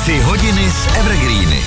3 hodiny s Evergreeny.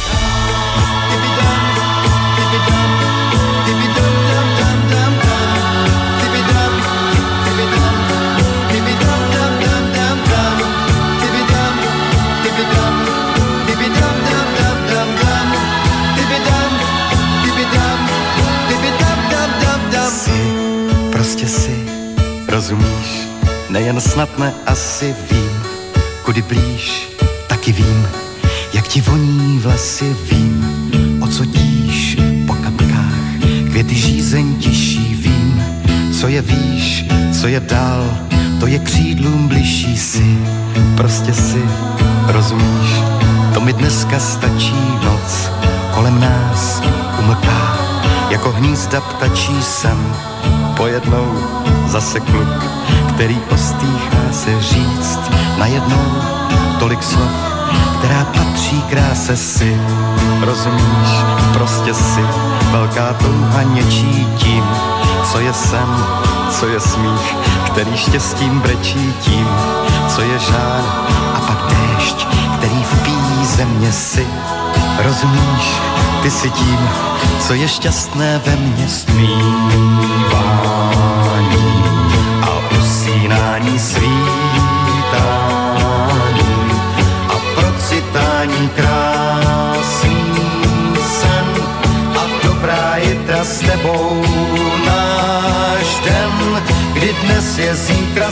Prostě si, rozumíš, nejen snadné asi vím, kudy blíž, taky vím, jak ti voní vlasy, vím, o co tíš po kapkách, květy žízeň tiší, vím, co je výš, co je dál, to je křídlům bližší si, prostě si, rozumíš, to mi dneska stačí noc, kolem nás umlká, jako hnízda ptačí sem, pojednou zase kluk, který ostýchá se říct najednou tolik slov, která patří kráse si. Rozumíš, prostě si velká touha něčí tím, co je sen, co je smích, který štěstím brečí tím, co je žár a pak déšť, který vpíjí země si. Rozumíš, ty si tím, co je šťastné ve mně stmívání a usínání svítání a procitání krásný sen a dobrá jitra s tebou náš den, kdy dnes je zítra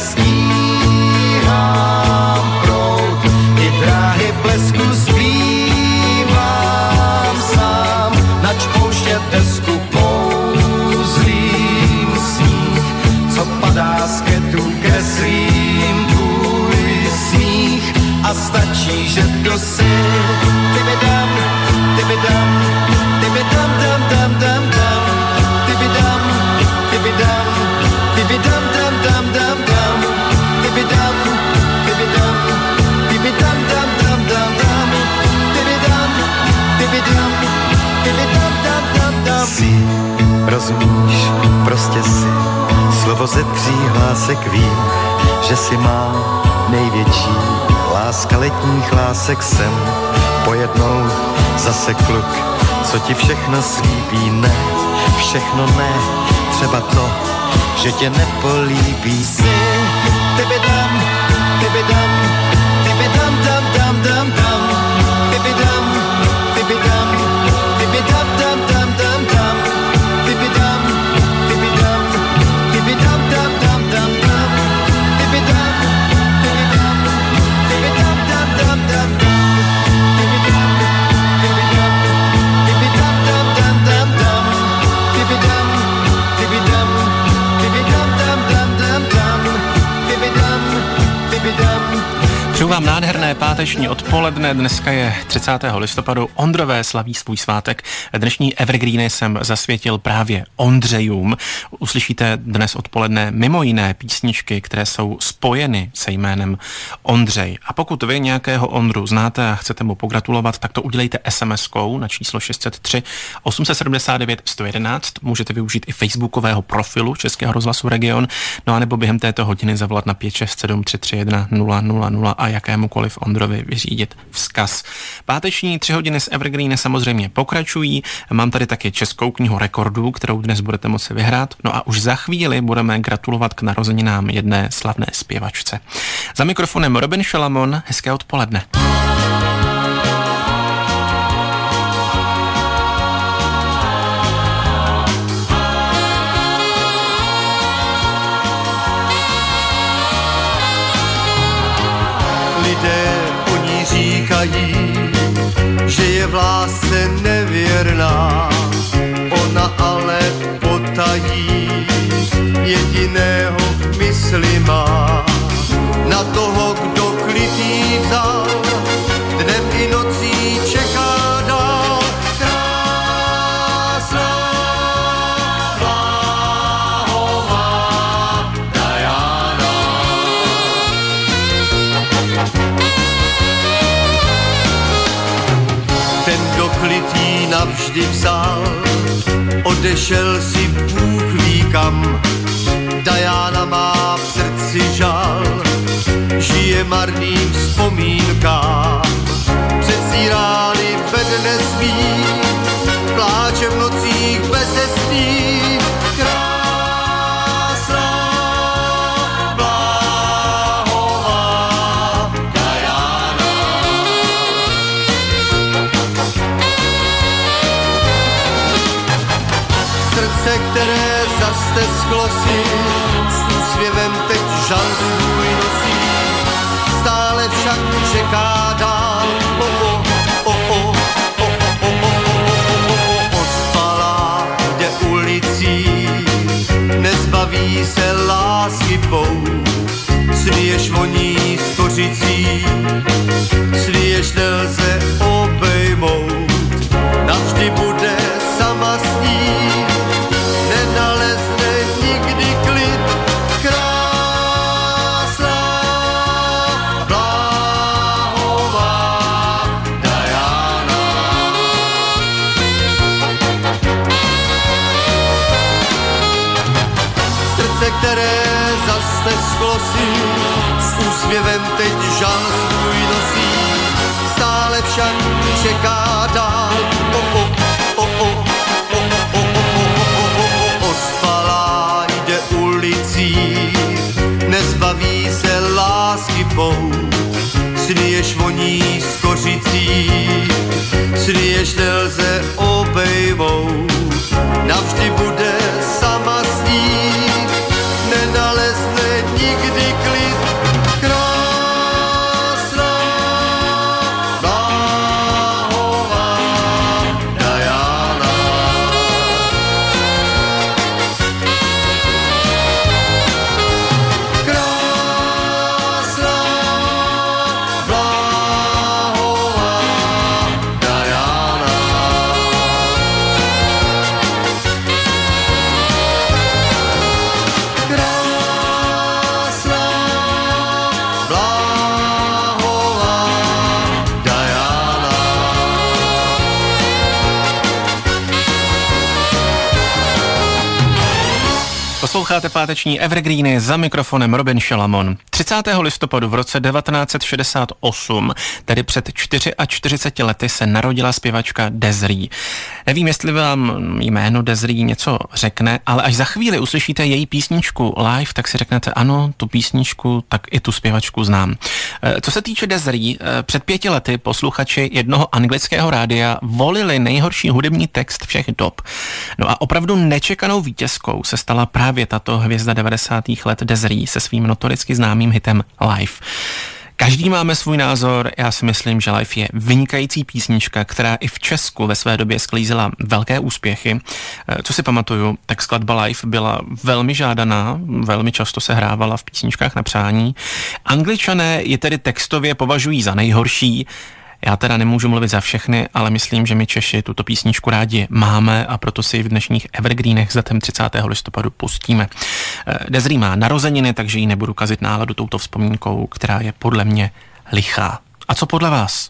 stíhám proud i dráhy blesku zpívám sám, nač pouště desku kouzlím sníh, co padá z ketů kreslím tvůj smích a stačí, že to si tybidam, tybidam, tybidam, dam, dam, dam, dam, tybidam, tybidam, tybidam, dam, dam, dam, dam, tybidam, tybidam, tybidam, dam, dam, dam, dam, tybidam, tybidam, tybidam, dam, dam, dam. Si, rozumíš, prostě si, slovo ze 3 hlásek vím, že si má největší láska letních lásek sem, pojednou zase kluk, co ti všechno slíbí, ne, všechno ne, třeba to, že tě nepolíbí si, tybidam, tybidam, tybidam, dam, dam, dam, dam, tybidam, tybidam, tybidam, dam, dam, dam, dam, tybidam, tybidam, tybidam, dam, dam, dam, dam, tybidam, tybidam, tybidam, dam, dam, dam, dam, tybidam, tybidam, tybidam, dam, dam, dam, dam, tybidam, tybidam, tybidam, dam, dam, dam, dam, tybidam, tybidam. Přeju vám nádherné páteční odpoledne, dneska je 30. listopadu, Ondrové slaví svůj svátek. Dnešní Evergreeny jsem zasvětil právě Ondřejům. Uslyšíte dnes odpoledne mimo jiné písničky, které jsou spojeny se jménem Ondřej. A pokud vy nějakého Ondru znáte a chcete mu pogratulovat, tak to udělejte SMS-kou na číslo 603 879 111. Můžete využít i facebookového profilu Českého rozhlasu Region, no a nebo během této hodiny zavolat na 567 331 000 a jakémukoliv Ondrovi vyřídit vzkaz. Páteční 3 hodiny s Evergreeny samozřejmě pokračují. Mám tady taky Českou knihu rekordů, kterou dnes budete moci vyhrát. No a už za chvíli budeme gratulovat k narozeninám jedné slavné zpěvačce. Za mikrofonem Robin Šalamon, hezké odpoledne. Říkají, že je v lásce nevěrná, ona ale potají, jediného v mysli má, na toho, kdo klid jí vzal, dnem i nocí čeká dál, krásná, bláhová Diana. Ten, kdo klid jí navždy vzal, odešel si Bůh ví kam. Diana má v srdci žal, žije marným vzpomínkám. Před nesmí, pláče v nocích bezesný, krásná, bláhová Diana. Srdce, které zastesklo si, s úsměvem teď žal svůj nosí, stále však čeká dál. Ospalá jde ulicí, nezbaví se lásky pou, sny jež voní skořicí, sny jež nelze obejmout, navždy bude sama s ní, nenalezne nikdy klid, krásná, bláhová Diana. Srdce, které zastesklo si, s úsměvem teď žal svůj nosí, stále však čeká dál. Ospalá jde ulicí, nezbaví se lásky pou, sny jež voní skořicí, sny jež nelze obejmout, navždy bude sama s ní, nenalezne nikdy klid, krásná, bláhová Diana. Krásná, bláhová Diana. Krásná, bláhová Diana. Posloucháte páteční Evergreeny, za mikrofonem Robin Šalamon. 30. listopadu v roce 1968, tedy před 44 lety, se narodila zpěvačka Desiree. Nevím, jestli vám jméno Desiree něco řekne, ale až za chvíli uslyšíte její písničku live, tak si řeknete, ano, tu písničku, tak i tu zpěvačku znám. Co se týče Desiree, před 5 lety posluchači jednoho anglického rádia volili nejhorší hudební text všech dob. No a opravdu nečekanou vítězkou se stala právě tato hvězda 90. let Desiree se svým notoricky známým hitem Live. Každý máme svůj názor, já si myslím, že Live je vynikající písnička, která i v Česku ve své době sklízela velké úspěchy. Co si pamatuju, tak skladba Live byla velmi žádaná, velmi často se hrávala v písničkách na přání. Angličané ji tedy textově považují za nejhorší. Já teda nemůžu mluvit za všechny, ale myslím, že my Češi tuto písničku rádi máme a proto si v dnešních Evergreenech za 30. listopadu pustíme. Desiree má narozeniny, takže jí nebudu kazit náladu touto vzpomínkou, která je podle mě lichá. A co podle vás?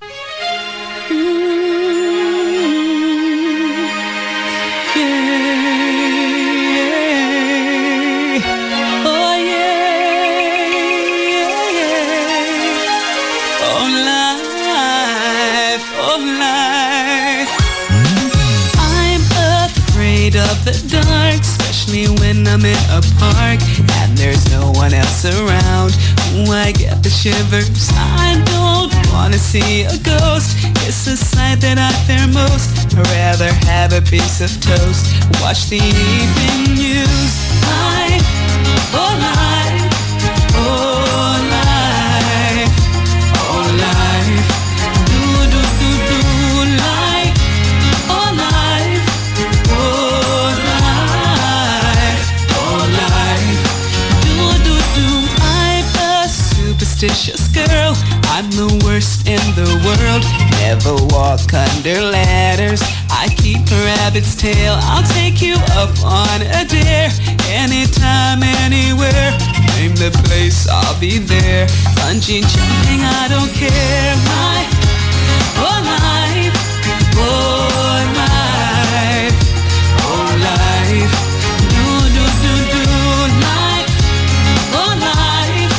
Of the dark, especially when I'm in a park and there's no one else around. Ooh, I get the shivers. I don't wanna see a ghost. It's the sight that I fear most. I'd rather have a piece of toast, watch the evening news. Life, oh life, oh life, oh life. Do do do do life, oh life, oh life, oh life. Do do do. I'm a superstitious girl. I'm the worst in the world. Never walk under ladders. I keep a rabbit's tail. I'll take you up on a dare. Anytime, anywhere. Name the place, I'll be there. Bungee jumping, I don't care. My whole life, oh life, oh life. Do do do do life, oh life,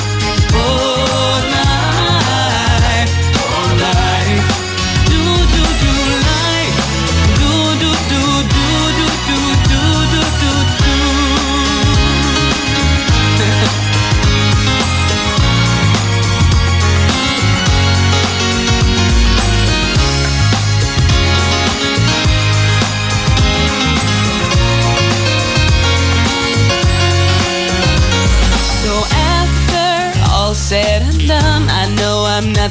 oh life, oh life. Do do do life.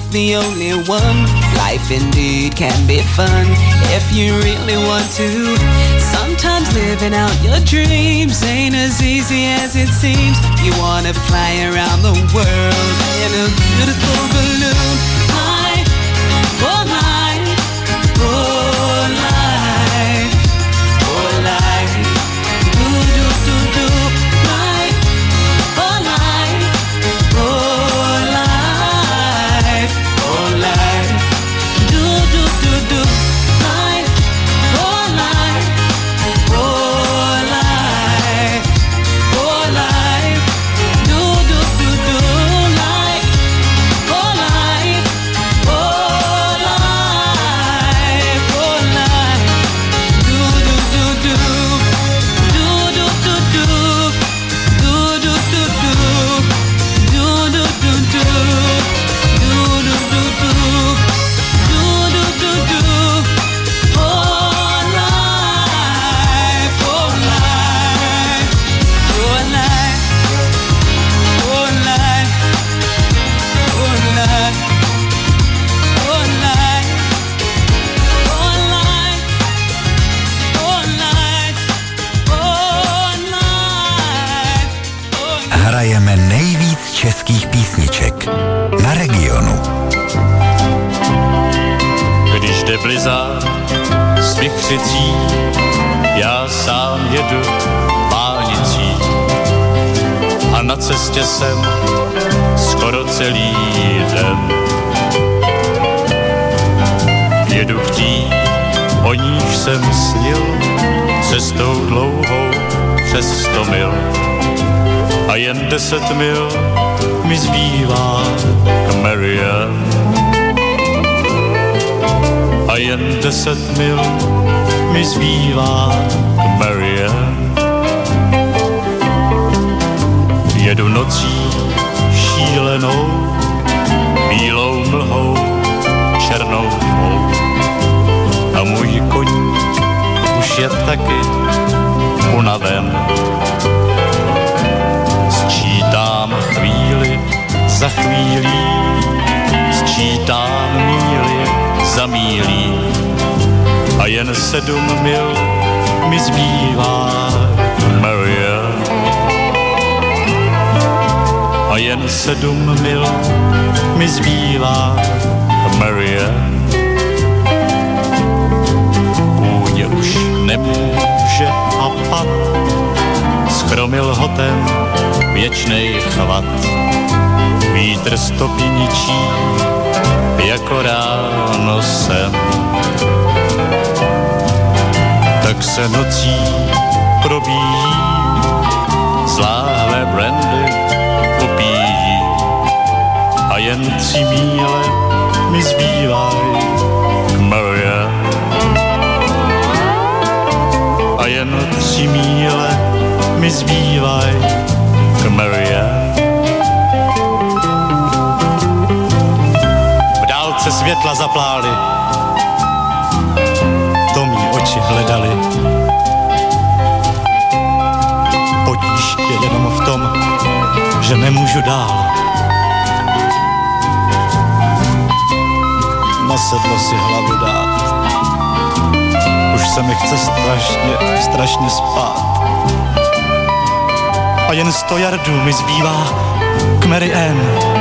the only one. Life indeed can be fun if you really want to. Sometimes living out your dreams ain't as easy as it seems. You wanna fly around the world in a beautiful balloon. Life, oh life, oh life, oh life. Do do do do. Life, oh life, oh life, oh life. Do do do do. Life, oh life, oh life, oh life. Do do do do. Life, oh life, oh life, oh life. Do do do do. Do do do do. Do do do do. Do do do do. Do do do do. Do do do do. Oh life, oh life, oh life, oh life, oh life, oh life, oh life, oh life, oh life, oh life. Hrajeme nejvíc českých písniček na Regionu. Když jde blizzard z Vichřicí, já sám jedu pálnicí a na cestě jsem skoro celý den. Jedu k tý, o níž jsem snil, cestou dlouhou přes 100 mil. A jen 10 mil mi zbývá k Marianne. A jen 10 mil mi zbývá k Marianne. Jedu nocí šílenou, bílou mlhou, černou tmou. A můj koník už je taky unaven. Sčítám chvíli za chvílí, sčítám míli za mílí a jen 7 mil mi zbývá k Marianne. A jen 7 mil mi zbývá k Marianne. Kůň už nemůže hapat, schromil ho ten věčnej chvat. Vítr stopí ničí, jako ráno jsem. Tak se nocí probíjí, z láhve brandy popíjí. A jen 3 míle mi zbývají k Marianne. A jen 3 míle mi zbývají k Marianne. Se světla zaplály, to mý oči hledali. Potíž je jenom v tom, že nemůžu dál. Na sedlo si hlavu dát, už se mi chce strašně spát. A jen 100 yardů mi zbývá k Marianne.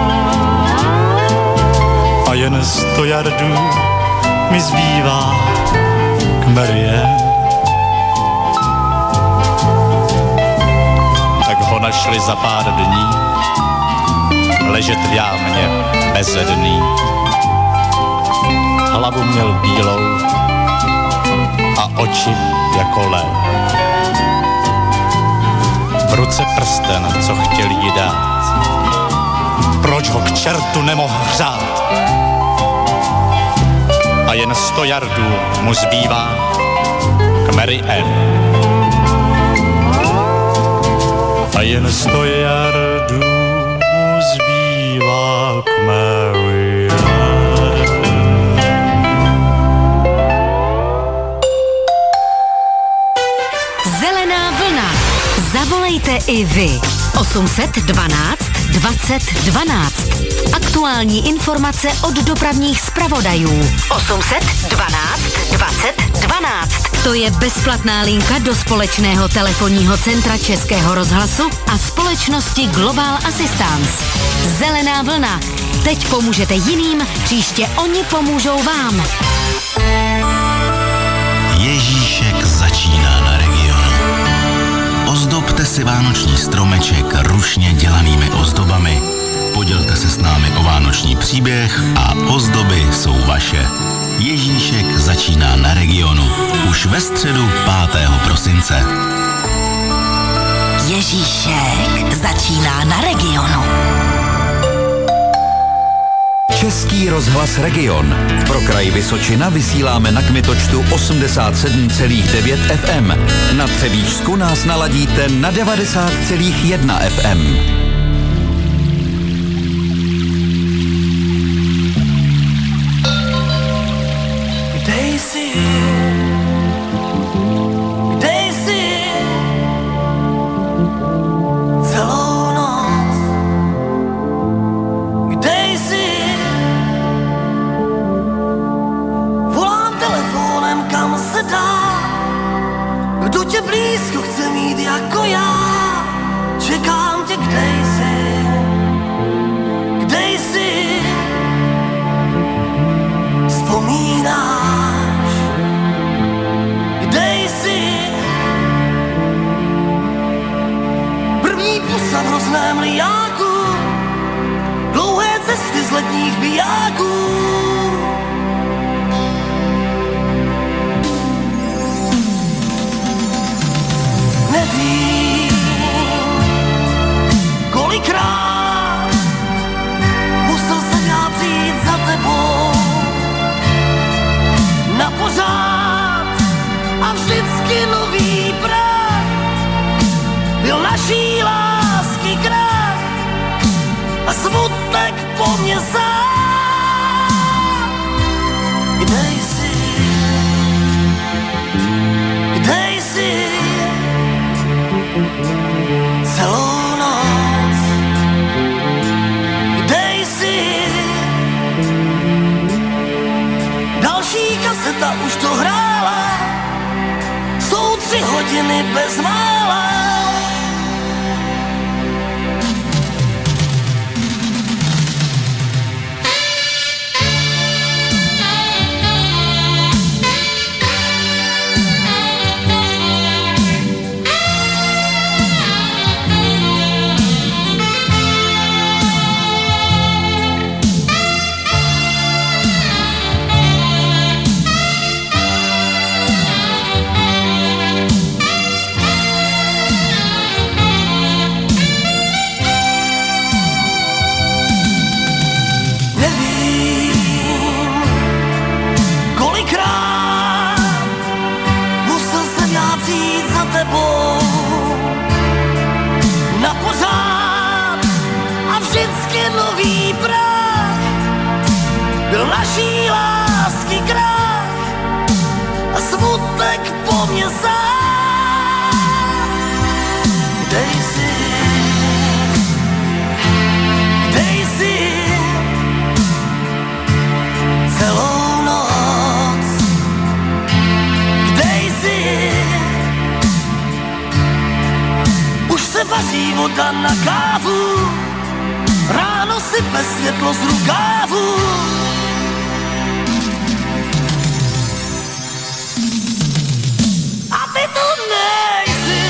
A jen 100 yardů mi zbývá k Marianne. Tak ho našli za pár dní, ležet v jámě bezedný. Hlavu měl bílou a oči jako lev. V ruce prsten, co chtěl jí dát. Proč ho k čertu nemohl hřát? A jen 100 yardů mu zbývá k Marianne. A jen 100 yardů mu zbývá k Marianne. Zelená vlna. Zavolejte i vy. 812 20 12. Aktuální informace od dopravních zpravodajů. 800 12 20 12. To je bezplatná linka do společného telefonního centra Českého rozhlasu a společnosti Global Assistance. Zelená vlna. Teď pomůžete jiným, příště oni pomůžou vám. Ježíšek začíná na Regionu. Ozdobte si vánoční stromeček ručně dělanými ozdobami. Podělte se s námi o vánoční příběh a ozdoby jsou vaše. Ježíšek začíná na Regionu. Už ve středu 5. prosince. Ježíšek začíná na Regionu. Český rozhlas Region. Pro kraj Vysočina vysíláme na kmitočtu 87,9 FM. Na Třebíčsku nás naladíte na 90,1 FM. Voda na kávu, ráno sype světlo z rukávu. A ty tu nejsi.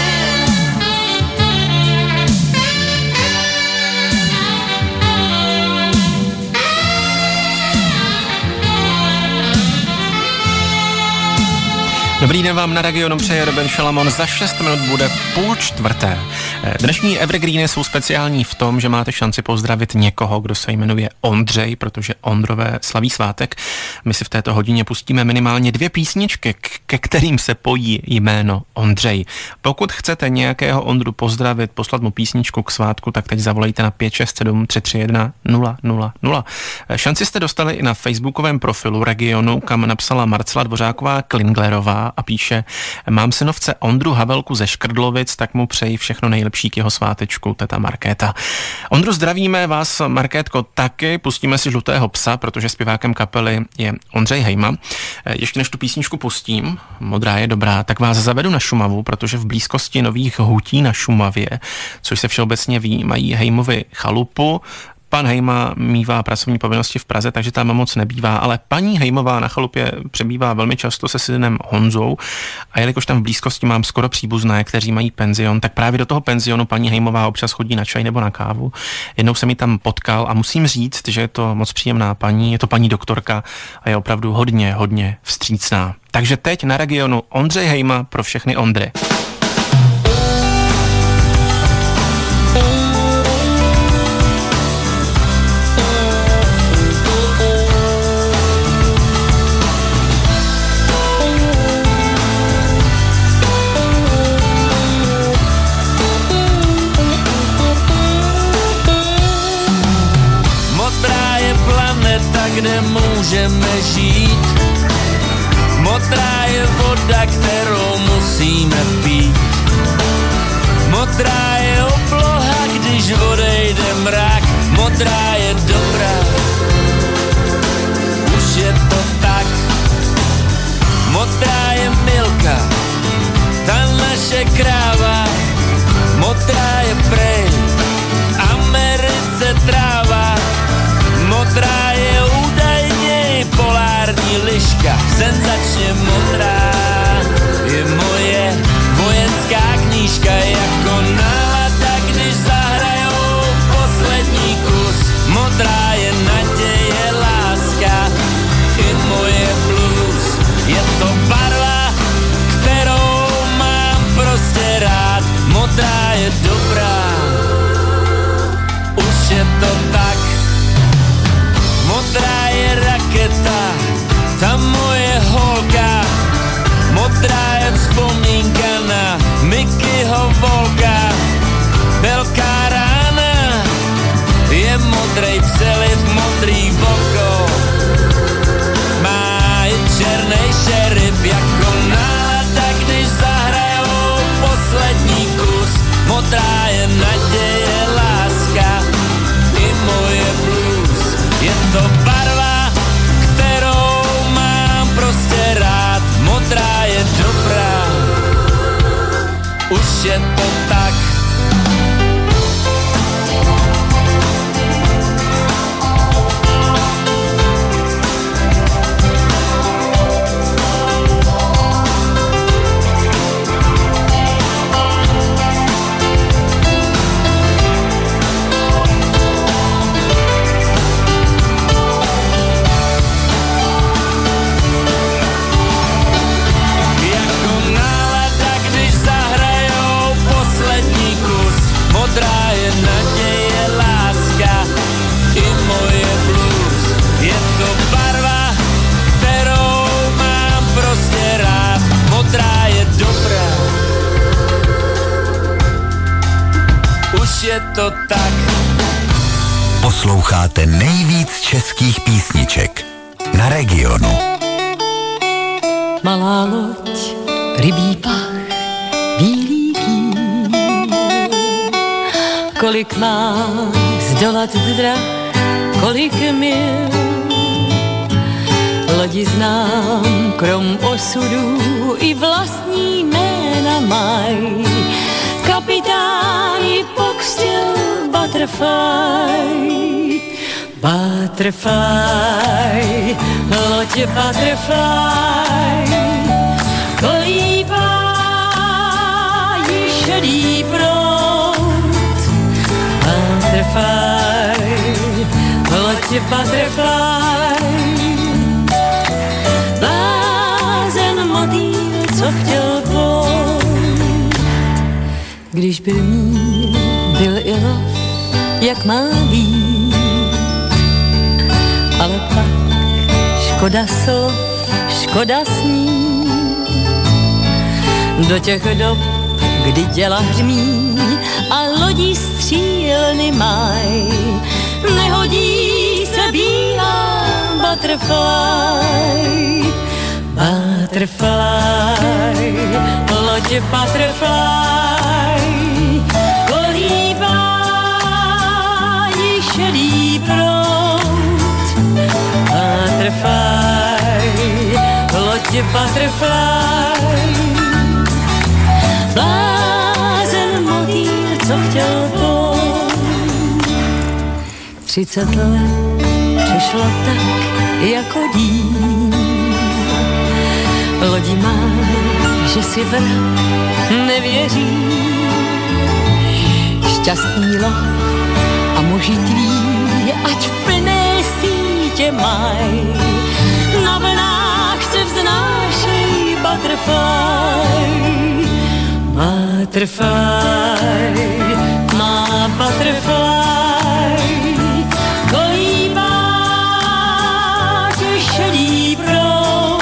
Dobrý den vám na Regionu přeje Ruben Šalamon, za 6 minut bude 3:30. Dnešní Evergreeny jsou speciální v tom, že máte šanci pozdravit někoho, kdo se jmenuje Ondřej, protože Ondrové slaví svátek. My si v této hodině pustíme minimálně 2 písničky, ke kterým se pojí jméno Ondřej. Pokud chcete nějakého Ondru pozdravit, poslat mu písničku k svátku, tak teď zavolejte na 567 331 000. Šanci jste dostali i na facebookovém profilu Regionu, kam napsala Marcela Dvořáková Klinglerová a píše: mám synovce Ondru Havelku ze Škrdlovic, tak mu přeji všechno nejlepší k jeho svátečku, teta Markéta. Ondru, zdravíme vás, Markétko, taky. Pustíme si Žlutého psa, protože zpěvákem kapely je Ondřej Hejma. Ještě než tu písničku pustím, Modrá je dobrá, tak vás zavedu na Šumavu, protože v blízkosti Nových Hutí na Šumavě, což se všeobecně ví, mají Hejmovi chalupu. Pan Hejma mívá pracovní povinnosti v Praze, takže tam moc nebývá, ale paní Hejmová na chalupě přebývá velmi často se synem Honzou a jelikož tam v blízkosti mám skoro příbuzné, kteří mají penzion, tak právě do toho penzionu paní Hejmová občas chodí na čaj nebo na kávu. Jednou jsem ji tam potkal a musím říct, že je to moc příjemná paní, je to paní doktorka a je opravdu hodně vstřícná. Takže teď na Regionu Ondřej Hejma pro všechny Ondry. Kde můžeme žít. Modrá je voda, kterou musíme pít. Modrá je obloha, když odejde mrak. Modrá je dobrá, už je to tak. Modrá je Milka, ta naše kráva. Modrá je prej, v Americe tráva. Modrá je údajně polární liška, senzačně modrá je moje vojenská knížka, jako nálada, když zahrajou poslední kus. Modrá je naděje, láska i moje blues. Je to barva, kterou mám prostě rád. Modrá je dobrá, už je to tak. Modrá je raketa, ta moje holka. Modrá je vzpomínka na Mickeyho Volka. Velká rána je modrej přeliv, modrý voko. Má i černej šerif, jako nálada, když zahrajou poslední kus. Modrá je naděje, láska i moje blues. Je to barva, kterou mám prostě rád. Modrá je dobrá, už je to tak. Modrá je naděje, láska i moje blues. Je to barva, kterou mám prostě rád. Modrá je dobrá, už je to tak. Posloucháte nejvíc českých písniček na Regionu. Malá loď, rybí pach, bílý kýl. Kolik má zdolat drah, kolik mil. Lodi znám, krom osudu i vlastní jména maj. Kapitán ji pokřtil Butterfly. Butterfly, loď Butterfly, kolíbá ji šedý proud. Butterfly, loď Butterfly, blázen motýl, co chtěl plout. Když byl mír, byl i lov, jak má být. Ale pak škoda slov, škoda sní. Do těch dob, kdy děla hřmí a lodí střílny maj, nehodí se bílá butterfly. Butterfly, lodě butterfly, kolíbá jí šedý proud. Butterfly, lodě butterfly, blázen motýl, co chtěl plout. 30 let přešlo tak jako díl. Lodi má, že si vrah nevěří. Šťastný loď a muži tví, ať v plné sítě maj. Na vlnách se vznášej butterfly. Butterfly, má butterfly, kolíbá tě šedý proud.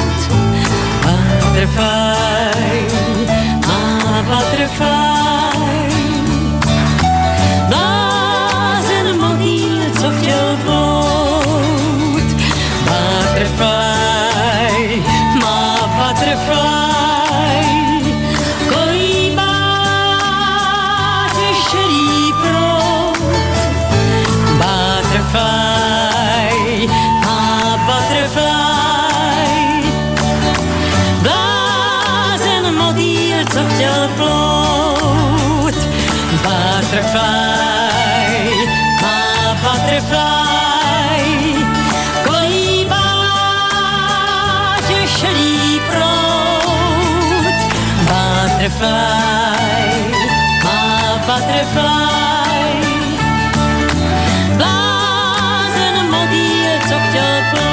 Butterfly, má butterfly, blázen motýl, co chtěl plout. Butterfly, má butterfly, kolíbá tě šedý proud. Butterfly, má butterfly, blázen motýl, co chtěl plout. Butterfly, má butterfly, kolíbá tě šedý proud. Butterfly, má butterfly, blázen motýl, co chtěl plout.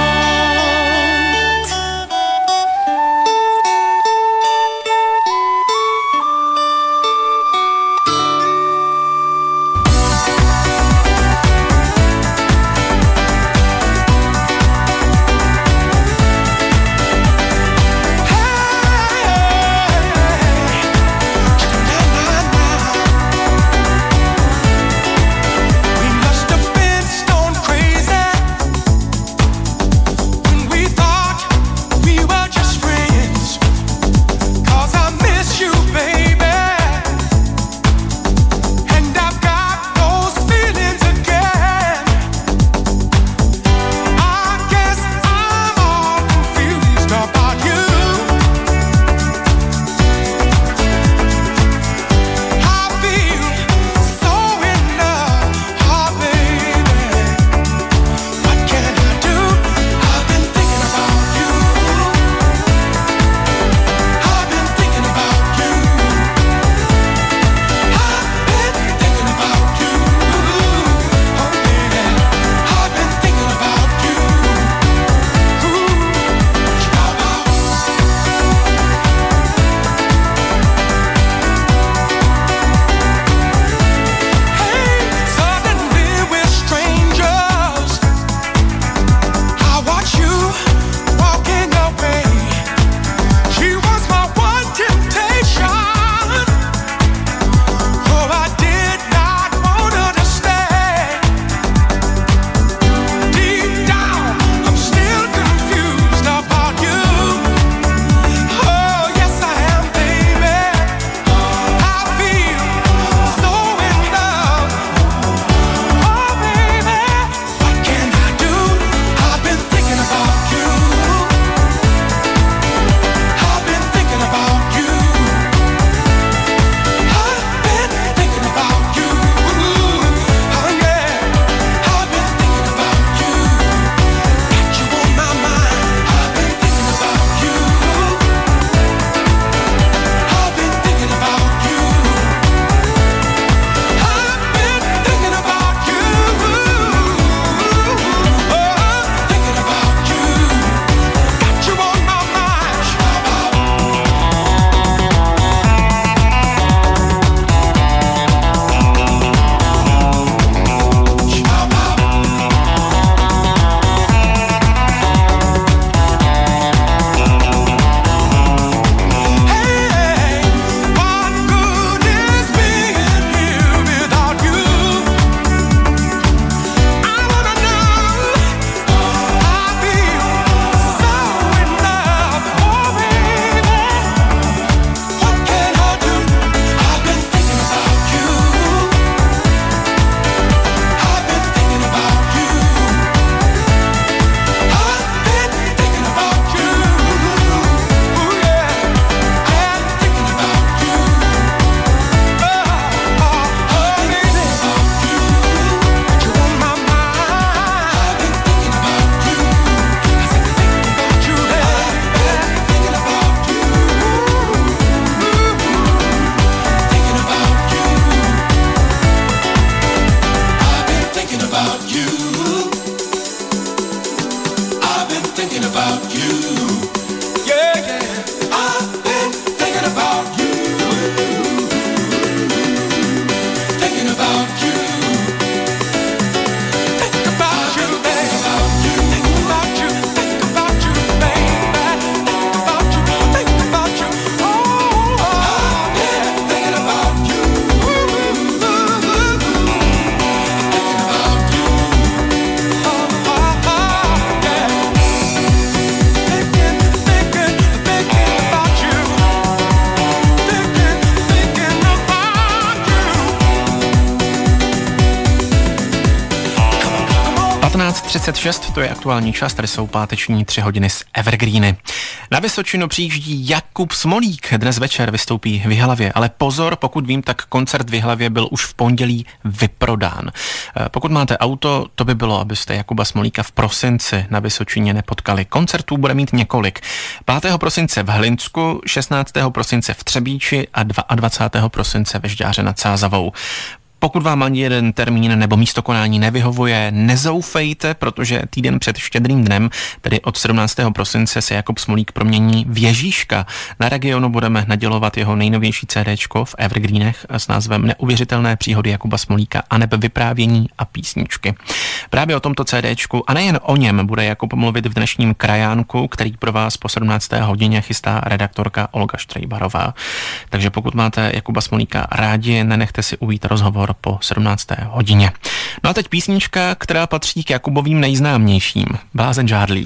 6:36, to je aktuální čas, tady jsou páteční 3 hodiny z Evergreeny. Na Vysočinu přijíždí Jakub Smolík, dnes večer vystoupí v Jihlavě, ale pozor, pokud vím, tak koncert v Jihlavě byl už v pondělí vyprodán. Pokud máte auto, to by bylo, abyste Jakuba Smolíka v prosinci na Vysočině nepotkali. Koncertů bude mít několik. 5. prosince v Hlinsku, 16. prosince v Třebíči a 22. prosince ve Žďáře nad Sázavou. Pokud vám ani jeden termín nebo místo konání nevyhovuje, nezoufejte, protože týden před Štědrým dnem, tedy od 17. prosince, se Jakub Smolík promění v Ježíška. Na Regionu budeme nadělovat jeho nejnovější CDčko v Evergreenech s názvem Neuvěřitelné příhody Jakuba Smolíka aneb vyprávění a písničky. Právě o tomto CDčku a nejen o něm bude Jakub mluvit v dnešním Krajánku, který pro vás po 17. hodině chystá redaktorka Olga Štrejbarová. Takže pokud máte Jakuba Smolíka rádi, nenechte si ujít rozhovor po 17. hodině. No a teď písnička, která patří k Jakubovým nejznámějším. Blázen žádlí.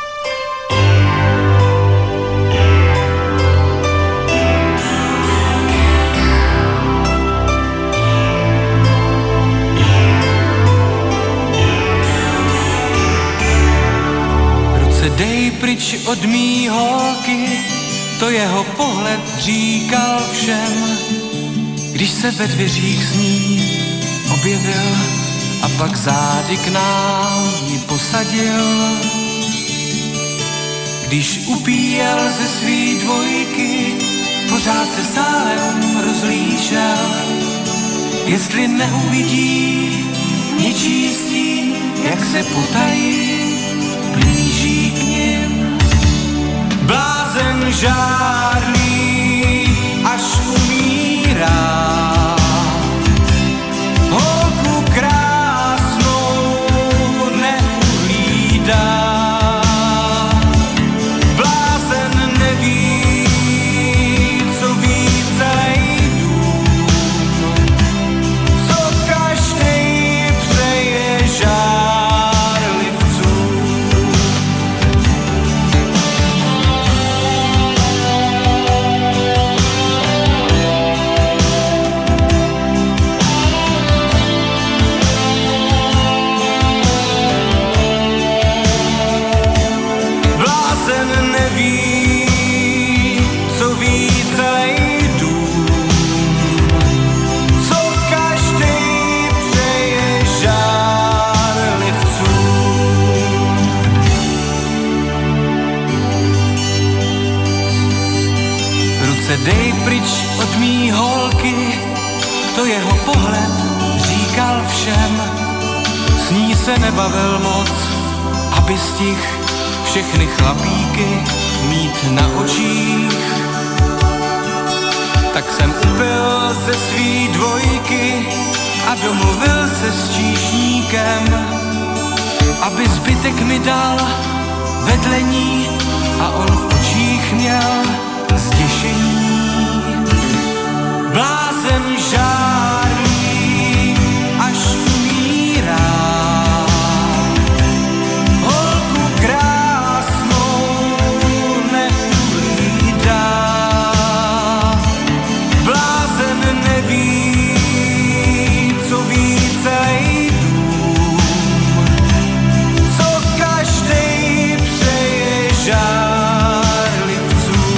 Ruce dej pryč od mý holky, to jeho pohled říkal všem. Když se ve dveřích s ní objevil a pak zády k nám ji posadil. Když upíjel ze svý dvojky, pořád se sálem rozlížel. Jestli neuvidí něčí stín, jak se potají, blíží k nim. Blázen žárlí, až umírá. Holku krásnou neuhlídá. Blázen neví, co ví celý dům, co každej přeje žárlivcům. Dej pryč od mý holky, to jeho pohled říkal všem. S ní se nebavil moc, aby stih všechny chlapíky mít na očích. Tak jsem upil ze svý dvojky a domluvil se s číšníkem, aby zbytek mi dal vedle ní a on v očích měl zděšení. Blázen žárlí, až umírá. Holku krásnou neuhlídá. Blázen neví, co ví celý dům, co každej přeje žárlivcům.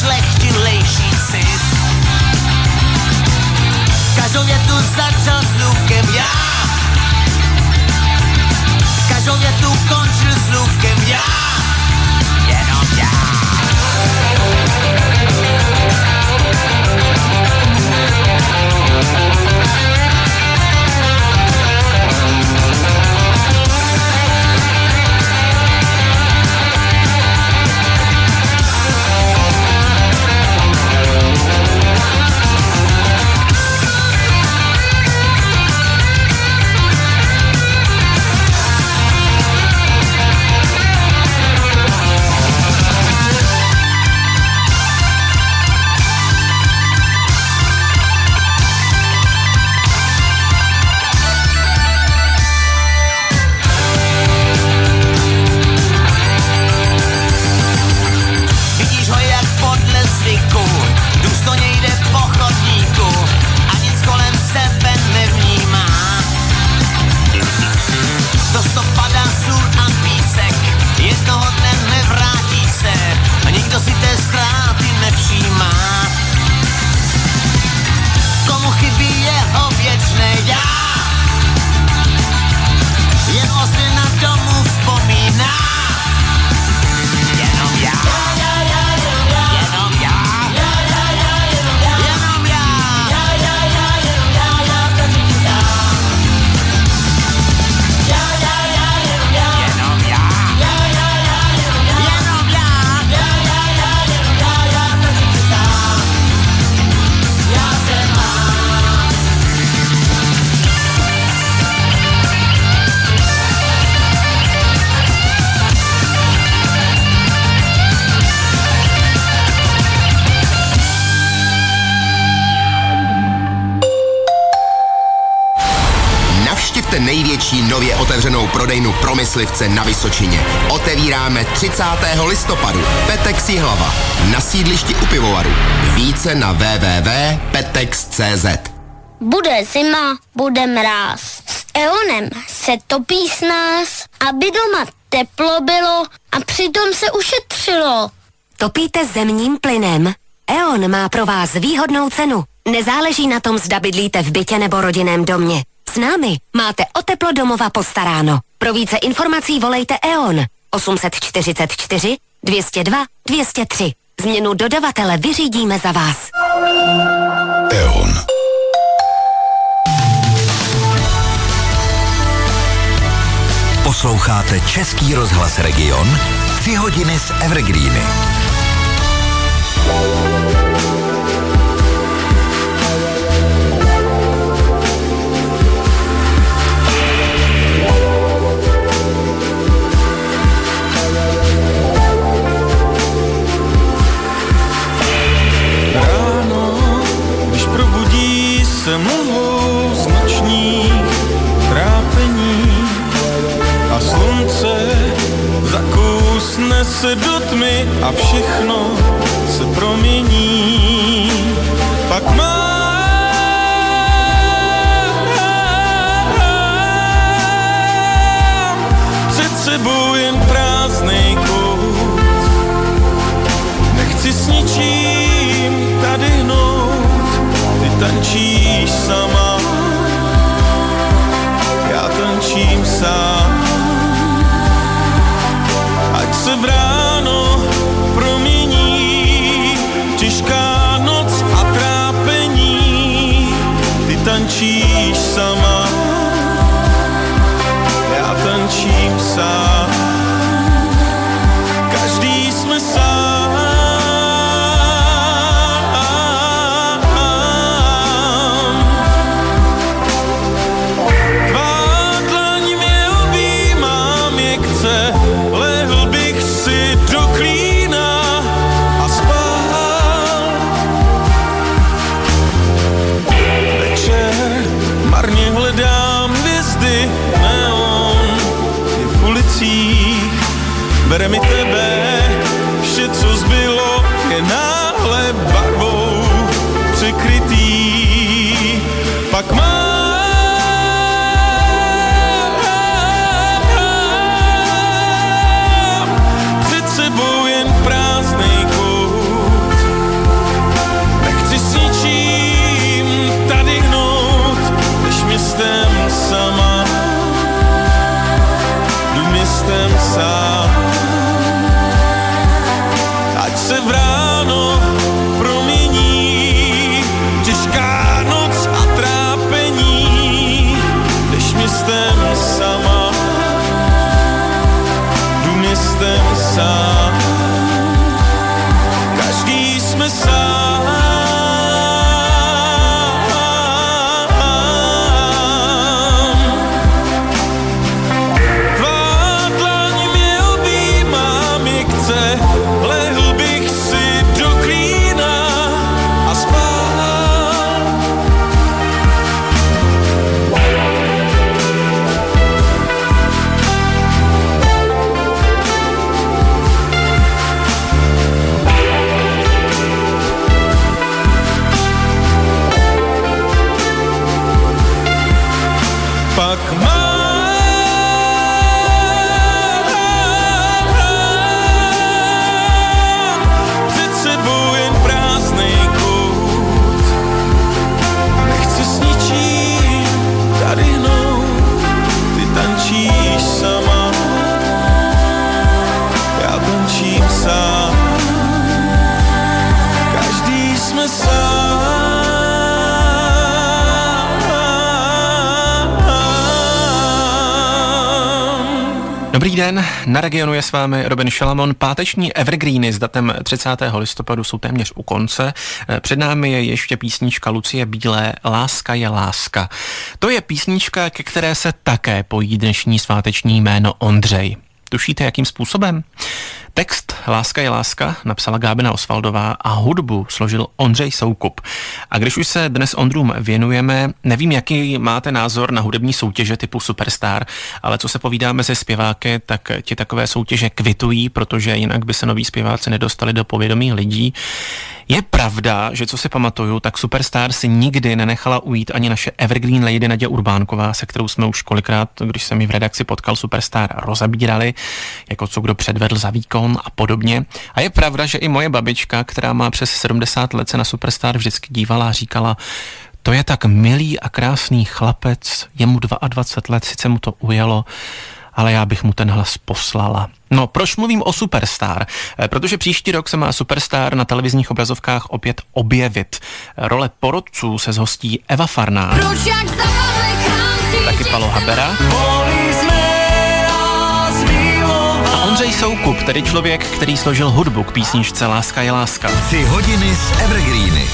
ušlechtilejší cit. Každou větu začal slůvkem já, každou větu končil slůvkem já, jenom já. Důstojně jde po chodníku a nic kolem sebe nevnímá. Do sto padá sůl a písek, jednoho dne nevrátí se a nikdo si té ztráty nevšímá. Komu chybí jeho věčné já, jen ozvěna domů vzpomíná. Jenom já. Navštivte největší nově otevřenou prodejnu pro myslivce na Vysočině. Otevíráme 30. listopadu. Petex Jihlava na sídlišti u pivovaru. Více na www.petex.cz. Bude zima, bude mráz. S EONem se topí s nás, aby doma teplo bylo a přitom se ušetřilo. Topíte zemním plynem? EON má pro vás výhodnou cenu. Nezáleží na tom, zda bydlíte v bytě nebo rodinném domě. S námi máte o teplo domova postaráno. Pro více informací volejte EON 844 202 203. Změnu dodavatele vyřídíme za vás. EON. Posloucháte Český rozhlas Region, 3 hodiny z Evergreeny. Se mlhou z nočních trápení a slunce zakousne se do tmy a všechno se promění. Pak mám před sebou jen prázdnej kout. Nechci s ničím tady hnout. Ty tančíš sama, já tančím sám. Ať se v ráno promění těžká noc a trápení. Ty tančíš sama, já tančím sám. Každý jsme sám. Lehl bych si do klína a spal. Večer marně hledám hvězdy, neon je v ulicích. Bere mi tebe, vše, co zbylo, je náhle barvou překrytý. Pak mám před sebou jen prázdnej kout. Dobrý den, na Regionu je s vámi Robin Šalamon. Páteční evergreeny s datem 30. listopadu jsou téměř u konce. Před námi je ještě písnička Lucie Bílé Láska je láska. To je písnička, ke které se také pojí dnešní sváteční jméno Ondřej. Tušíte, jakým způsobem? Text Láska je láska napsala Gábina Osvaldová a hudbu složil Ondřej Soukup. A když už se dnes Ondrům věnujeme, nevím, jaký máte názor na hudební soutěže typu Superstar, ale co se povídá mezi zpěváky, tak ti takové soutěže kvitují, protože jinak by se noví zpěváci nedostali do povědomí lidí. Je pravda, že co si pamatuju, tak Superstar si nikdy nenechala ujít ani naše evergreen lady Naděja Urbánková, se kterou jsme už kolikrát, když jsem ji v redakci potkal, Superstar rozabírali, jako co kdo předvedl za výkon a podobně. A je pravda, že i moje babička, která má přes 70 let, se na Superstar vždycky dívala a říkala: to je tak milý a krásný chlapec, je mu 22 let, sice mu to ujelo, ale já bych mu ten hlas poslala. No, proč mluvím o Superstar? Protože příští rok se má Superstar na televizních obrazovkách opět objevit. Role porodců se zhostí Eva Farná, taky Palo Habera a Ondřej Soukup, tedy člověk, který složil hudbu k písničce Láska je láska. 3 hodiny s evergreeny.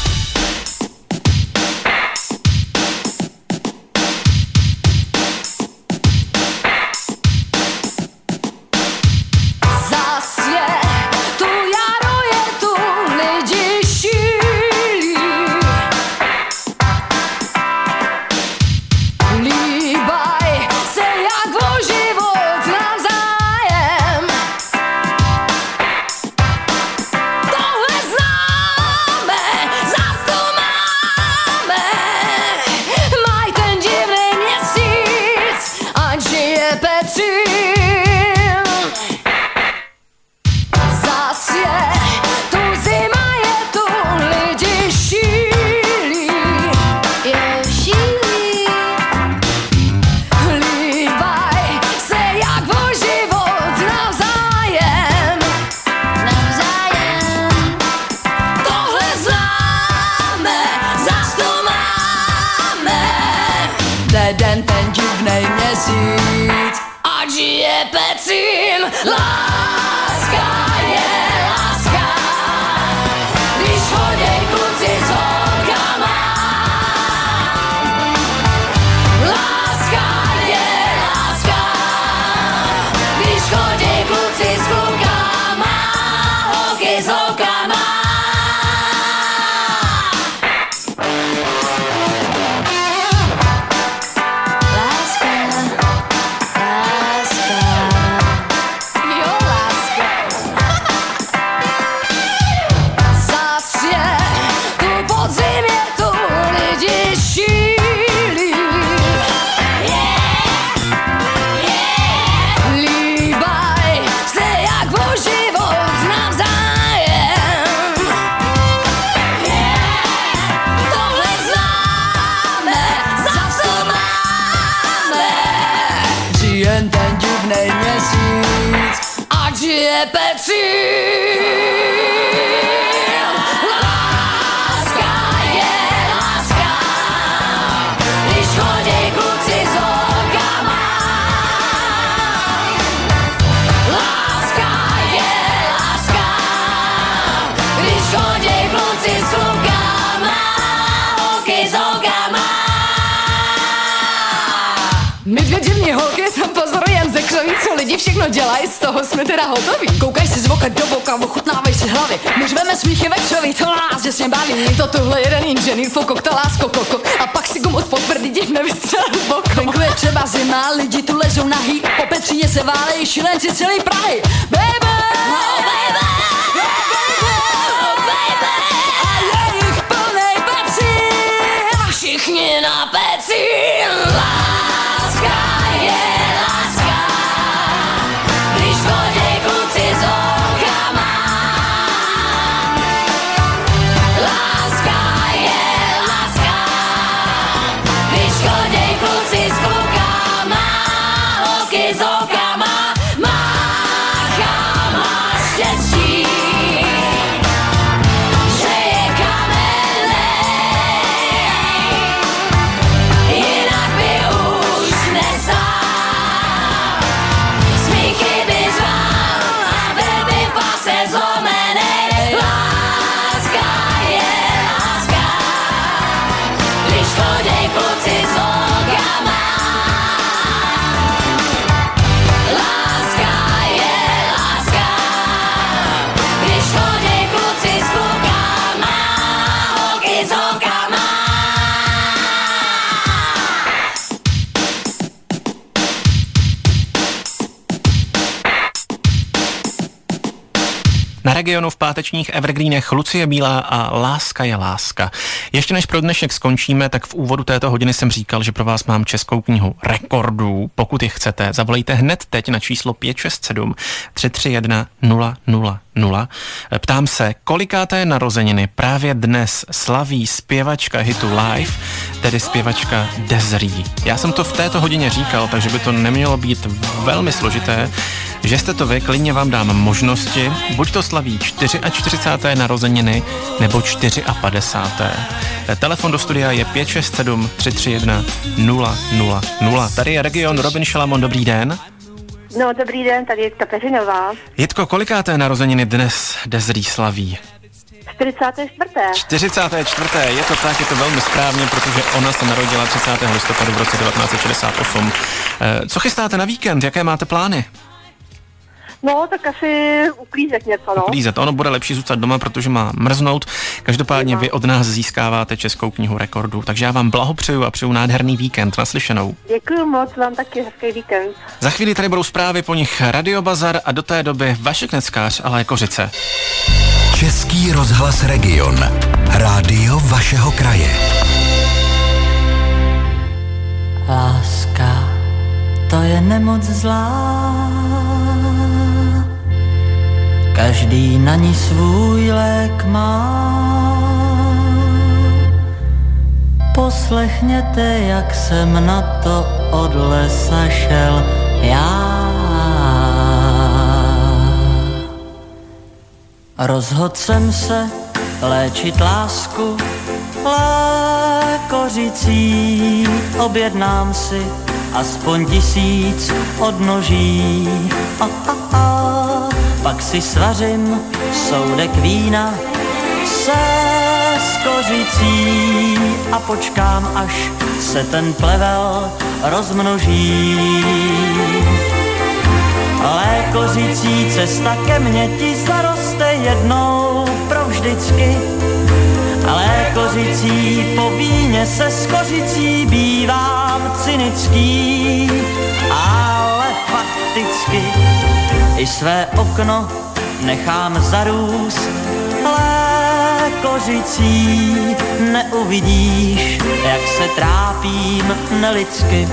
Co lidi všechno dělají, z toho jsme teda hotoví. Koukaj si z voka do boka, ochutnávej si hlavy. My řveme smíchy večerový, to nás děsně baví. Je to tuhle jeden inženýr, fokok, to lásko, koko. A pak si gumot pod prdí, div nevystřelil boko. Venku je třeba zima, lidi tu lezou nahý. Po Petříně se válejí šilenci celý Prahy. Baby, oh baby, oh baby. A je jich plnej pecín. A všichni na pecín. Láska je láska. Když chodí kluci z okama. Láska je láska. Když chodí kluci s klukama. Holky z okama. Máchám a štěstí. Na Regionu v pátečních evergreenech Lucie Bílá a Láska je láska. Ještě než pro dnešek skončíme, tak v úvodu této hodiny jsem říkal, že pro vás mám českou knihu rekordů. Pokud je chcete, zavolejte hned teď na číslo 567 331 000. Ptám se, kolikáté narozeniny právě dnes slaví zpěvačka hitu Live, tedy zpěvačka Desiree. Já jsem to v této hodině říkal, takže by to nemělo být velmi složité. Že jste to vy, klidně vám dám možnosti, buď to slaví 44. narozeniny, nebo 54. Telefon do studia je 567 331 000. Tady je Region, Robin Šalamon, dobrý den. No, dobrý den, tady je Jitka Peřinová. Jitko, kolikáté narozeniny dnes Desiree slaví? 44. 44. Je to tak, je to velmi správně, protože ona se narodila 30. listopadu v roce 1968. Co chystáte na víkend? Jaké máte plány? No, tak asi uklízet něco, no. Uklízet. Ono bude lepší zůstat doma, protože má mrznout. Každopádně vy od nás získáváte českou knihu rekordů, takže já vám blahopřeju a přeju nádherný víkend. Naslyšenou. Děkuju moc, vám taky hezký víkend. Za chvíli tady budou zprávy, po nich Radio Bazar a do té doby Vašek Neckář a Lékořice. Český rozhlas Region. Rádio vašeho kraje. Láska, to je nemoc zlá. Každý na ní svůj lék má. Poslechněte, jak jsem na to od lesa šel já. Rozhodl jsem se léčit lásku lékořicí. Objednám si aspoň 1000 odnoží. Pak si svařím soudek vína se skořicí a počkám, až se ten plevel rozmnoží. Lékořicí cesta ke mně ti zaroste jednou provždycky. Lékořicí po víně se skořicí bývám cynický, ale fakticky i své okno nechám zarůst lékořicí. Neuvidíš, jak se trápím nelidsky.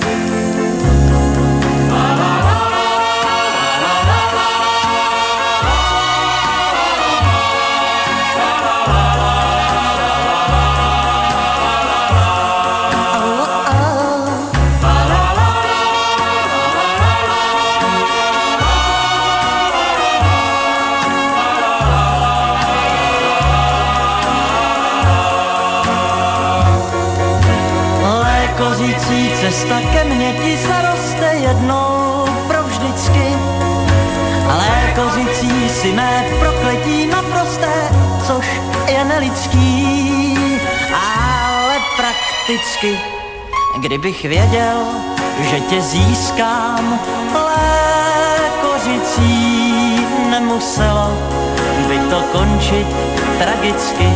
Cesta ke mně ti zaroste jednou provždycky. A lékořicí si mé prokletí naprosté, což je nelidský, ale prakticky. Kdybych věděl, že tě získám lékořicí, nemuselo by to končit tragicky.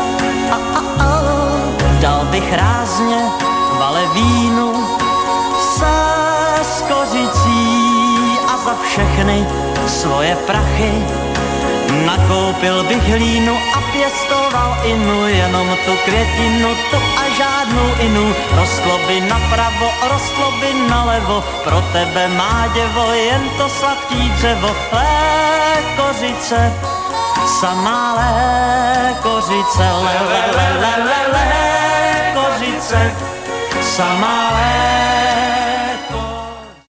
Dal bych rázně valevínu se skořicí a za všechny svoje prachy nakoupil bych hlínu a pěstoval inu, jenom tu květinu, tu a žádnou inu. Rostlo by napravo, rostlo by nalevo, pro tebe má děvo, jen to sladký dřevo. Lékořice, samá lékořice, lékořice, samá lékořice.